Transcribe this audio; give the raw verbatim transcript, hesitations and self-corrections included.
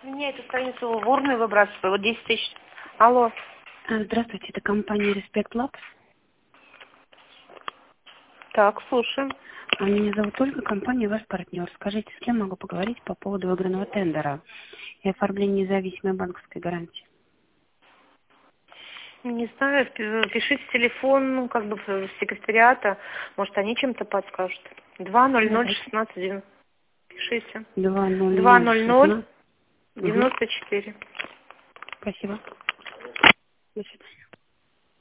Мне эту страницу в урны выбрасываю, вот десять тысяч. Алло. Здравствуйте, это компания Respect Labs. Так, слушаем. А меня зовут Ольга, компания ваш партнер. Скажите, с кем могу поговорить по поводу выигранного тендера и оформления независимой банковской гарантии? Не знаю, пи- пишите телефон, ну, как бы в секретариата. Может, они чем-то подскажут. Два ноль ноль Давайте. шестнадцать девяносто. Пишите. два ноль Два ноль ноль ноль шестнадцать. Угу. девяносто четыре. Спасибо. До свидания.